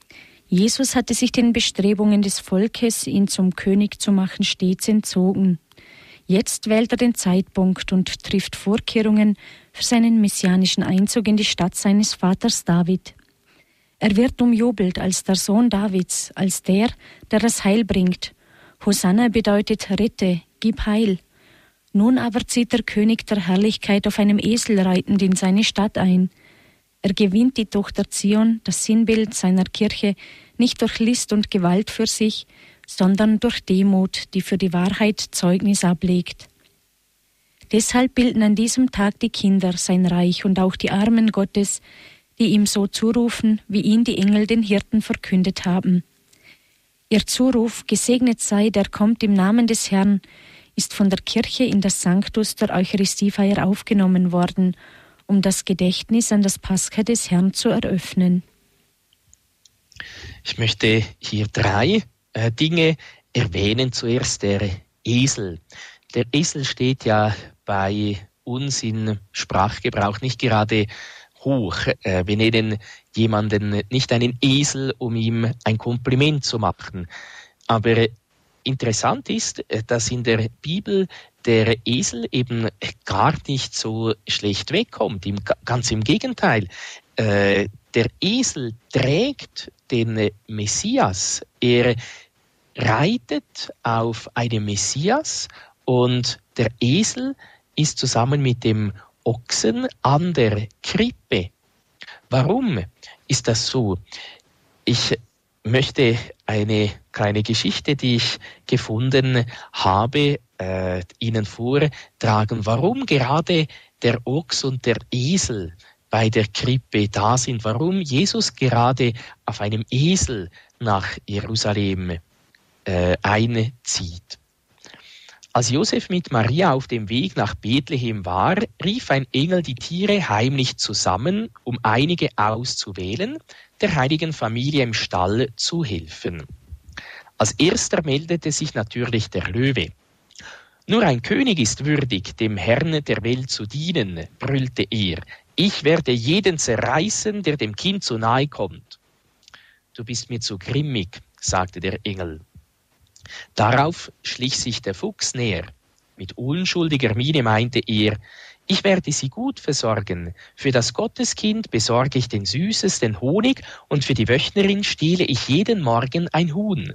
Jesus hatte sich den Bestrebungen des Volkes, ihn zum König zu machen, stets entzogen. Jetzt wählt er den Zeitpunkt und trifft Vorkehrungen für seinen messianischen Einzug in die Stadt seines Vaters David. Er wird umjubelt als der Sohn Davids, als der, der das Heil bringt. Hosanna bedeutet Rette, gib Heil. Nun aber zieht der König der Herrlichkeit auf einem Esel reitend in seine Stadt ein. Er gewinnt die Tochter Zion, das Sinnbild seiner Kirche, nicht durch List und Gewalt für sich, sondern durch Demut, die für die Wahrheit Zeugnis ablegt. Deshalb bilden an diesem Tag die Kinder sein Reich und auch die Armen Gottes, die ihm so zurufen, wie ihn die Engel den Hirten verkündet haben. Ihr Zuruf, gesegnet sei, der kommt im Namen des Herrn, ist von der Kirche in das Sanctus der Eucharistiefeier aufgenommen worden, um das Gedächtnis an das Pascha des Herrn zu eröffnen. Ich möchte hier drei äh, Dinge erwähnen. Zuerst der Esel. Der Esel steht ja bei uns in Sprachgebrauch nicht gerade hoch. Wir nennen jemanden nicht einen Esel, um ihm ein Kompliment zu machen. Aber interessant ist, dass in der Bibel der Esel eben gar nicht so schlecht wegkommt. Ganz im Gegenteil. Der Esel trägt den Messias. Er reitet auf einem Messias und der Esel ist zusammen mit dem Ochsen an der Krippe. Warum ist das so? Ich möchte eine kleine Geschichte, die ich gefunden habe, äh, Ihnen vortragen, warum gerade der Ochs und der Esel bei der Krippe da sind, warum Jesus gerade auf einem Esel nach Jerusalem äh, einzieht. Als Josef mit Maria auf dem Weg nach Bethlehem war, rief ein Engel die Tiere heimlich zusammen, um einige auszuwählen, der heiligen Familie im Stall zu helfen. Als erster meldete sich natürlich der Löwe. Nur ein König ist würdig, dem Herrn der Welt zu dienen, brüllte er. Ich werde jeden zerreißen, der dem Kind zu nahe kommt. Du bist mir zu grimmig, sagte der Engel. Darauf schlich sich der Fuchs näher. Mit unschuldiger Miene meinte er, ich werde sie gut versorgen. Für das Gotteskind besorge ich den süßesten Honig und für die Wöchnerin stehle ich jeden Morgen ein Huhn.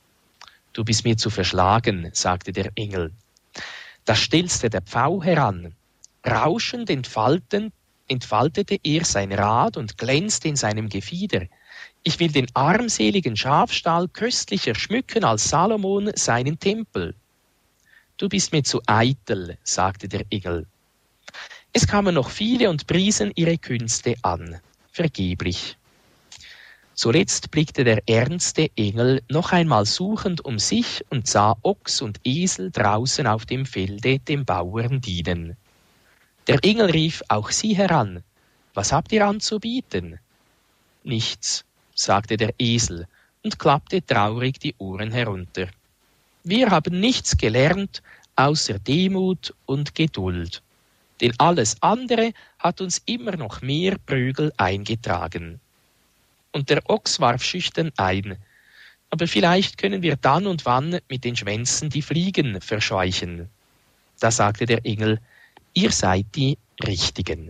Du bist mir zu verschlagen, sagte der Engel. Da stelzte der Pfau heran. Rauschend entfalten, entfaltete er sein Rad und glänzte in seinem Gefieder. Ich will den armseligen Schafstall köstlicher schmücken als Salomon seinen Tempel. Du bist mir zu eitel, sagte der Engel. Es kamen noch viele und priesen ihre Künste an, vergeblich. Zuletzt blickte der ernste Engel noch einmal suchend um sich und sah Ochs und Esel draußen auf dem Felde dem Bauern dienen. Der Engel rief auch sie heran. Was habt ihr anzubieten? Nichts, sagte der Esel und klappte traurig die Ohren herunter. Wir haben nichts gelernt außer Demut und Geduld, denn alles andere hat uns immer noch mehr Prügel eingetragen. Und der Ochs warf schüchtern ein, aber vielleicht können wir dann und wann mit den Schwänzen die Fliegen verscheuchen. Da sagte der Engel, ihr seid die Richtigen.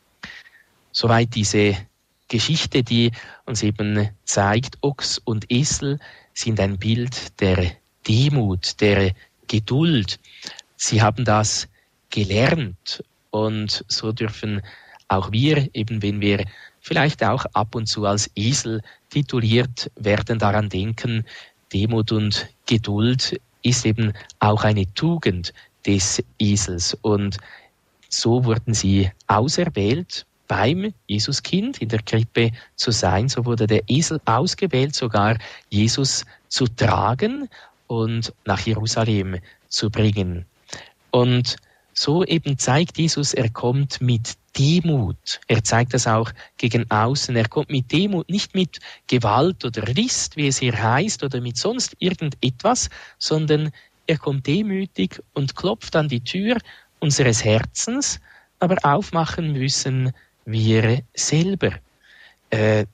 Soweit diese Geschichte, die uns eben zeigt, Ochs und Esel sind ein Bild der Demut, der Geduld. Sie haben das gelernt und so dürfen auch wir, eben wenn wir vielleicht auch ab und zu als Esel tituliert werden, daran denken, Demut und Geduld ist eben auch eine Tugend des Esels. Und so wurden sie auserwählt, beim Jesuskind in der Krippe zu sein. So wurde der Esel ausgewählt, sogar Jesus zu tragen und nach Jerusalem zu bringen. Und so eben zeigt Jesus, er kommt mit Demut. Er zeigt das auch gegen außen. Er kommt mit Demut, nicht mit Gewalt oder List, wie es hier heißt, oder mit sonst irgendetwas, sondern er kommt demütig und klopft an die Tür unseres Herzens, aber aufmachen müssen wir selber. Äh,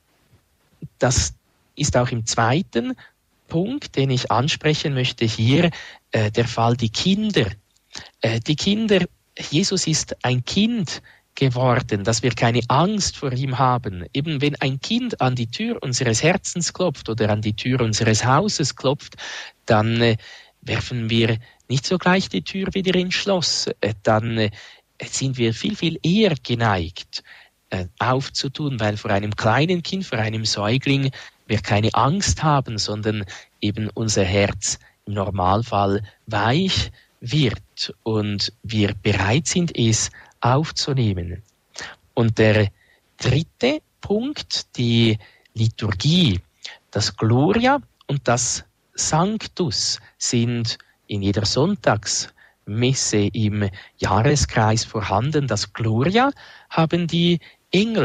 das ist auch im zweiten Punkt, den ich ansprechen möchte, hier äh, der Fall die Kinder. Äh, die Kinder, Jesus ist ein Kind geworden, dass wir keine Angst vor ihm haben. Eben wenn ein Kind an die Tür unseres Herzens klopft oder an die Tür unseres Hauses klopft, dann äh, werfen wir nicht sogleich die Tür wieder ins Schloss. Äh, dann äh, sind wir viel, viel eher geneigt, äh, aufzutun, weil vor einem kleinen Kind, vor einem Säugling wir keine Angst haben, sondern eben unser Herz im Normalfall weich wird und wir bereit sind, es aufzunehmen. Und der dritte Punkt, die Liturgie, das Gloria und das Sanctus sind in jeder Sonntagsmesse im Jahreskreis vorhanden. Das Gloria haben die Engel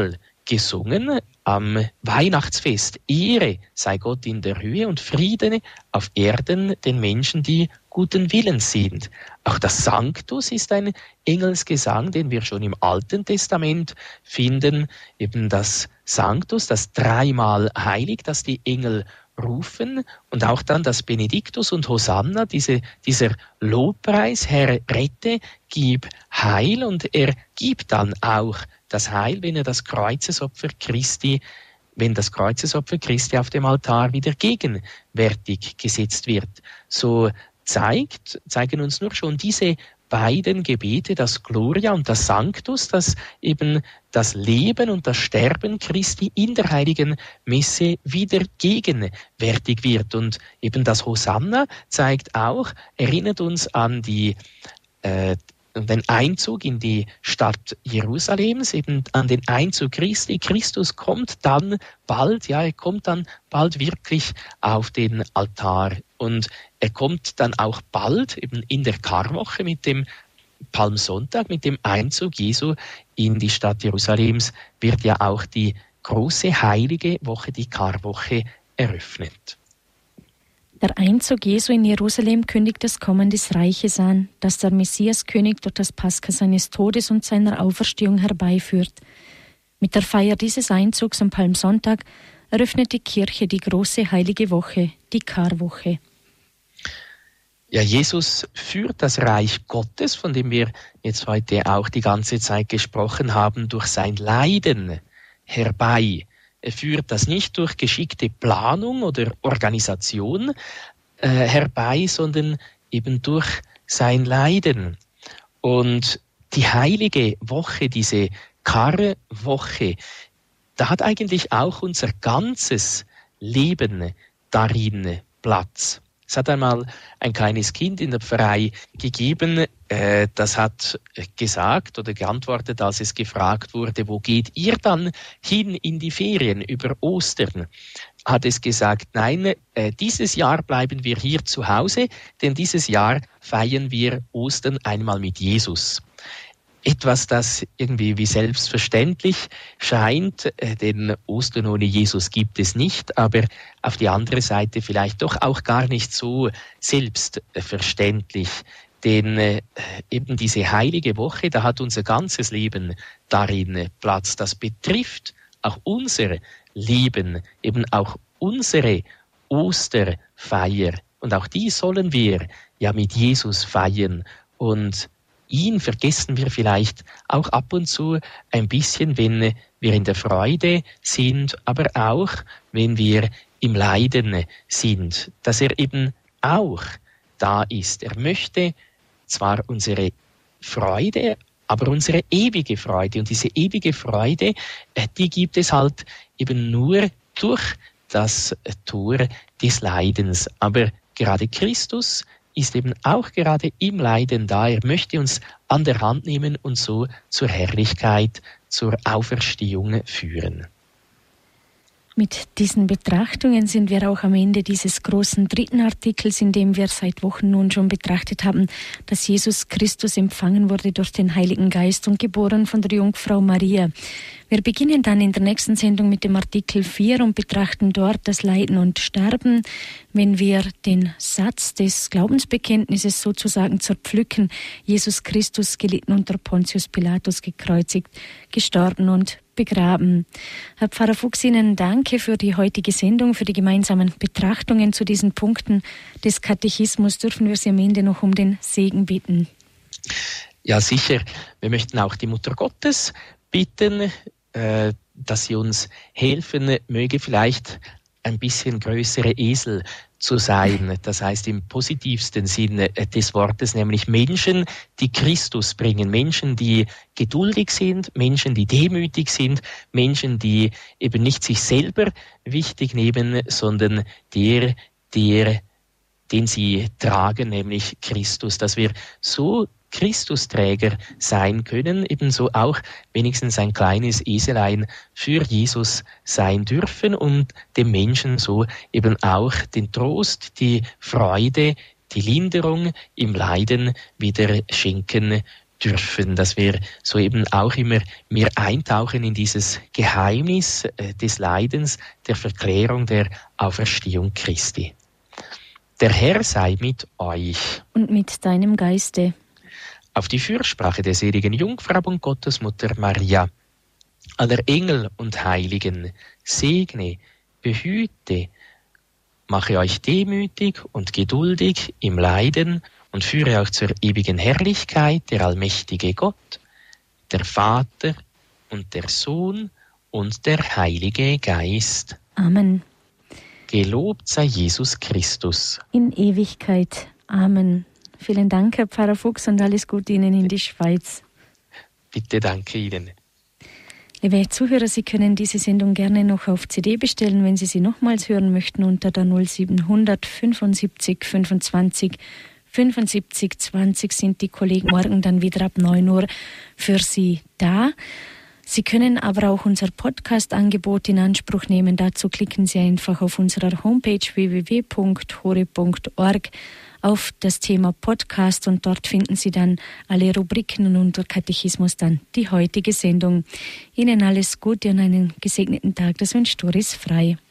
gesungen am Weihnachtsfest. Ehre sei Gott in der Höhe und Frieden auf Erden den Menschen, die guten Willens sind. Auch das Sanctus ist ein Engelsgesang, den wir schon im Alten Testament finden. Eben das Sanctus, das dreimal heilig, das die Engel rufen, und auch dann das Benediktus und Hosanna, diese, dieser Lobpreis, Herr, rette, gib Heil, und er gibt dann auch das Heil, wenn er das Kreuzesopfer Christi, wenn das Kreuzesopfer Christi auf dem Altar wieder gegenwärtig gesetzt wird. So zeigt, zeigen uns nur schon diese beiden Gebete, das Gloria und das Sanctus, dass eben das Leben und das Sterben Christi in der heiligen Messe wieder gegenwärtig wird. Und eben das Hosanna zeigt auch, erinnert uns an die äh, den Einzug in die Stadt Jerusalems, eben an den Einzug Christi. Christus kommt dann bald, ja, er kommt dann bald wirklich auf den Altar. Und er kommt dann auch bald eben in der Karwoche mit dem Palmsonntag, mit dem Einzug Jesu in die Stadt Jerusalems, wird ja auch die große heilige Woche, die Karwoche, eröffnet. Der Einzug Jesu in Jerusalem kündigt das Kommen des Reiches an, das der Messiaskönig durch das Pascha seines Todes und seiner Auferstehung herbeiführt. Mit der Feier dieses Einzugs am Palmsonntag eröffnet die Kirche die große heilige Woche, die Karwoche. Ja, Jesus führt das Reich Gottes, von dem wir jetzt heute auch die ganze Zeit gesprochen haben, durch sein Leiden herbei. Er führt das nicht durch geschickte Planung oder Organisation äh, herbei, sondern eben durch sein Leiden. Und die heilige Woche, diese Karwoche, da hat eigentlich auch unser ganzes Leben darin Platz. Es hat einmal ein kleines Kind in der Pfarrei gegeben, äh, das hat gesagt oder geantwortet, als es gefragt wurde, wo geht ihr dann hin in die Ferien über Ostern? Hat es gesagt, nein, äh, dieses Jahr bleiben wir hier zu Hause, denn dieses Jahr feiern wir Ostern einmal mit Jesus. Etwas, das irgendwie wie selbstverständlich scheint, denn Ostern ohne Jesus gibt es nicht, aber auf die andere Seite vielleicht doch auch gar nicht so selbstverständlich. Denn äh, eben diese heilige Woche, da hat unser ganzes Leben darin Platz. Das betrifft auch unser Leben, eben auch unsere Osterfeier. Und auch die sollen wir ja mit Jesus feiern. Und ihn vergessen wir vielleicht auch ab und zu ein bisschen, wenn wir in der Freude sind, aber auch, wenn wir im Leiden sind, dass er eben auch da ist. Er möchte zwar unsere Freude, aber unsere ewige Freude. Und diese ewige Freude, die gibt es halt eben nur durch das Tor des Leidens. Aber gerade Christus ist eben auch gerade im Leiden da. Er möchte uns an der Hand nehmen und so zur Herrlichkeit, zur Auferstehung führen. Mit diesen Betrachtungen sind wir auch am Ende dieses großen dritten Artikels, in dem wir seit Wochen nun schon betrachtet haben, dass Jesus Christus empfangen wurde durch den Heiligen Geist und geboren von der Jungfrau Maria. Wir beginnen dann in der nächsten Sendung mit dem Artikel vier und betrachten dort das Leiden und Sterben, wenn wir den Satz des Glaubensbekenntnisses sozusagen zerpflücken: Jesus Christus, gelitten unter Pontius Pilatus, gekreuzigt, gestorben und begraben. Herr Pfarrer Fuchs, Ihnen danke für die heutige Sendung, für die gemeinsamen Betrachtungen zu diesen Punkten des Katechismus. Dürfen wir Sie am Ende noch um den Segen bitten? Ja, sicher. Wir möchten auch die Mutter Gottes bitten, äh, dass sie uns helfen möge, vielleicht ein bisschen größere Esel zu sein. Das heißt im positivsten Sinne des Wortes, nämlich Menschen, die Christus bringen, Menschen, die geduldig sind, Menschen, die demütig sind, Menschen, die eben nicht sich selber wichtig nehmen, sondern der, der, den sie tragen, nämlich Christus, dass wir so Christusträger sein können, ebenso auch wenigstens ein kleines Eselein für Jesus sein dürfen und dem Menschen so eben auch den Trost, die Freude, die Linderung im Leiden wieder schenken dürfen, dass wir so eben auch immer mehr eintauchen in dieses Geheimnis des Leidens, der Verklärung, der Auferstehung Christi. Der Herr sei mit euch. Und mit deinem Geiste. Auf die Fürsprache der seligen Jungfrau und Gottesmutter Maria, aller Engel und Heiligen, segne, behüte, mache euch demütig und geduldig im Leiden und führe auch zur ewigen Herrlichkeit der allmächtige Gott, der Vater und der Sohn und der Heilige Geist. Amen. Gelobt sei Jesus Christus. In Ewigkeit. Amen. Vielen Dank, Herr Pfarrer Fuchs, und alles Gute Ihnen in die Schweiz. Bitte, danke Ihnen. Liebe Zuhörer, Sie können diese Sendung gerne noch auf C D bestellen, wenn Sie sie nochmals hören möchten, unter der null siebenhundert fünfundsiebzig fünfundzwanzig fünfundsiebzig zwanzig sind die Kollegen morgen dann wieder ab neun Uhr für Sie da. Sie können aber auch unser Podcast-Angebot in Anspruch nehmen. Dazu klicken Sie einfach auf unserer Homepage w w w punkt horeb punkt org auf das Thema Podcast und dort finden Sie dann alle Rubriken und unter Katechismus dann die heutige Sendung. Ihnen alles Gute und einen gesegneten Tag. Das wünscht Doris Frei.